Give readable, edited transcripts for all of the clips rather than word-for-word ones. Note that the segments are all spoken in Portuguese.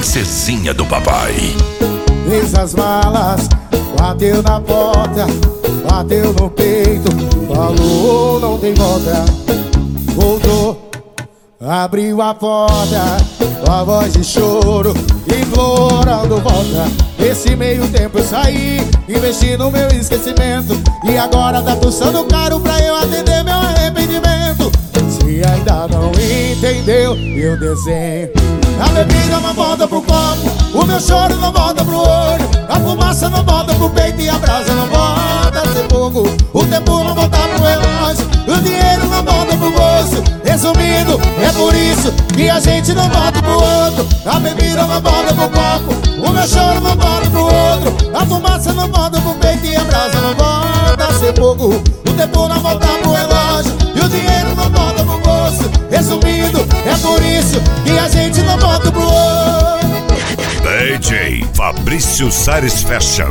princesinha do papai. Fez as malas, bateu na porta, bateu no peito, falou não tem volta. Voltou, abriu a porta, com a voz de choro, implorando volta. Nesse meio tempo eu saí, investi no meu esquecimento, e agora tá custando caro pra eu atender meu arrependimento. Se ainda não entendeu, eu desenho. A bebida não volta pro copo, o meu choro não volta pro olho, a fumaça não volta pro peito e a brasa não volta a ser fogo. O tempo não volta pro relógio, o dinheiro não volta pro bolso. Resumindo, é por isso que a gente não volta pro outro. A bebida não volta pro copo, o meu choro não volta pro outro, a fumaça não volta pro peito e a brasa não volta a ser fogo. O tempo não volta pro relógio e o dinheiro não volta pro bolso. Resumindo, é por isso que a gente não volta pro outro. DJ Fabrício Sares Fashion.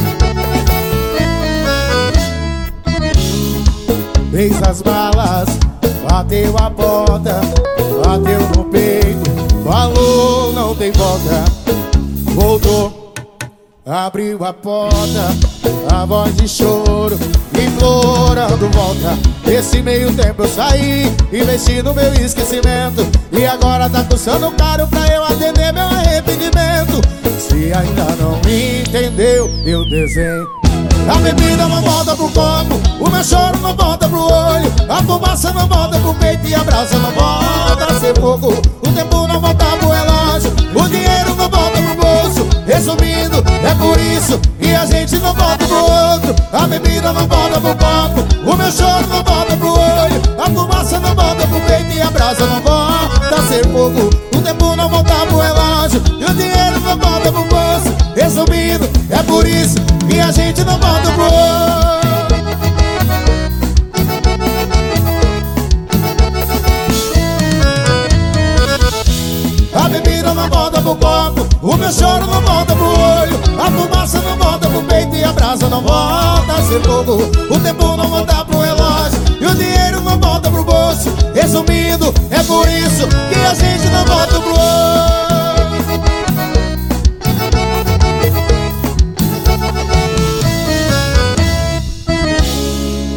Fez as malas, bateu a porta, bateu no peito, falou não tem volta. Voltou, abriu a porta, a voz de choro, implorando volta. Nesse meio tempo eu saí, investi no meu esquecimento, e agora tá custando caro pra eu atender meu arrependimento. Se ainda não me entendeu, eu desenho. A bebida não volta pro copo, o meu choro não volta pro olho, a fumaça não volta pro peito e a brasa não volta a ser fogo. O tempo não volta pro relógio, o dinheiro não volta pro bolso. Resumindo, é por isso que a gente não volta pro outro. A bebida não volta pro copo, o meu choro não volta pro olho, a fumaça não volta pro peito e a brasa não volta a ser fogo. O tempo não volta pro relógio e o dinheiro não volta pro bolso. Resumindo, é por isso que a gente não volta pro outro. A bebida não volta pro copo, o meu choro não volta pro olho, a fumaça não volta pro peito e a brasa não volta a ser fogo. O tempo não volta pro relógio e o dinheiro não volta pro bolso. Resumindo, é por isso